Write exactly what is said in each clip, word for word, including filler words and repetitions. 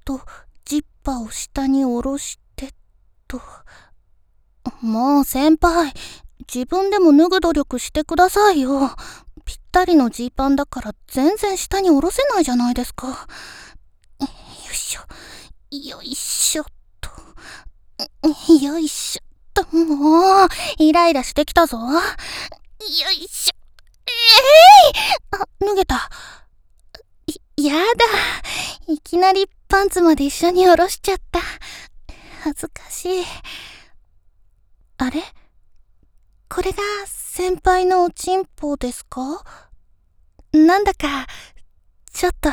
とジッパを下に下ろしてと。もう先輩、自分でも脱ぐ努力してくださいよ。ぴったりのジーパンだから全然下に下ろせないじゃないですか。よいしょ、よいしょっと。よいしょっと、もう、イライラしてきたぞ。よいしょ。ええー、あ、脱げた。やだ。いきなりパンツまで一緒に下ろしちゃった。恥ずかしい。あれ？これが先輩のおちんぽですか？なんだか、ちょっと。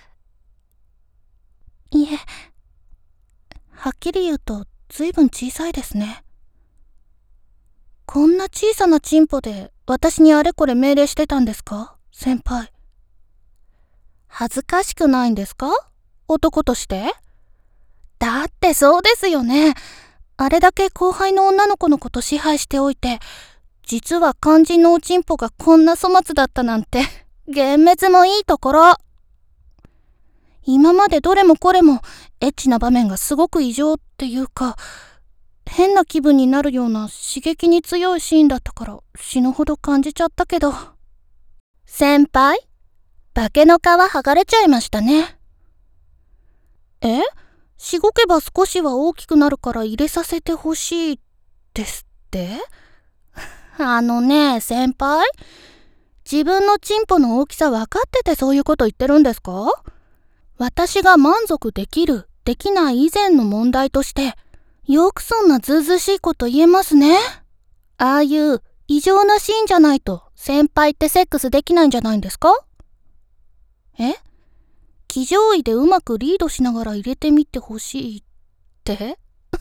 いえ、はっきり言うとずいぶん小さいですね。こんな小さなチンポで私にあれこれ命令してたんですか？先輩。恥ずかしくないんですか？男として？だってそうですよね。あれだけ後輩の女の子のこと支配しておいて、実は肝心のおちんぽがこんな粗末だったなんて、幻滅もいいところ。今までどれもこれもエッチな場面がすごく異常っていうか、変な気分になるような刺激に強いシーンだったから死ぬほど感じちゃったけど。先輩、化けの皮剥がれちゃいましたね。え？しごけば少しは大きくなるから入れさせてほしいですって？あのね、先輩、自分のチンポの大きさ分かっててそういうこと言ってるんですか？私が満足できる、できない以前の問題として、よくそんなずうずうしいこと言えますね。ああいう異常なシーンじゃないと先輩ってセックスできないんじゃないんですか？え？騎乗位でうまくリードしながら入れてみてほしいって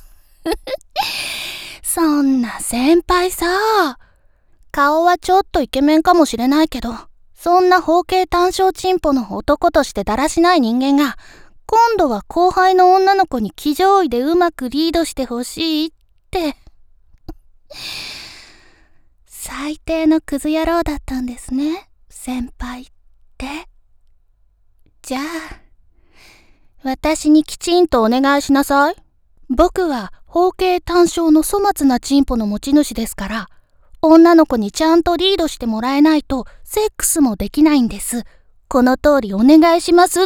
そんな先輩さ、顔はちょっとイケメンかもしれないけど、そんな包茎単小チンポの男としてだらしない人間が、今度は後輩の女の子に騎乗位でうまくリードしてほしいって最低のクズ野郎だったんですね、先輩って。じゃあ、私にきちんとお願いしなさい。僕は包茎単小の粗末なチンポの持ち主ですから、女の子にちゃんとリードしてもらえないとセックスもできないんです。この通りお願いしますって。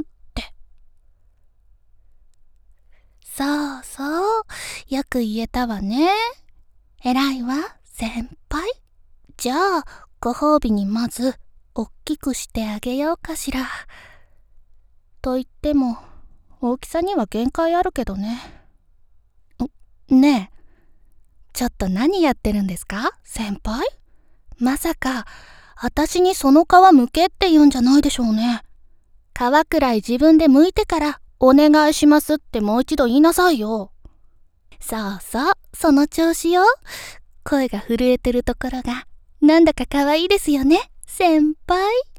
そうそう、よく言えたわね。偉いわ、先輩。じゃあ、ご褒美にまず、おっきくしてあげようかしら。と言っても、大きさには限界あるけどね。ねえ、ちょっと何やってるんですか、先輩？まさか、私にその皮むけって言うんじゃないでしょうね。皮くらい自分で剥いてから、お願いしますってもう一度言いなさいよ。そうそう、その調子よ。声が震えてるところが、なんだか可愛いですよね、先輩。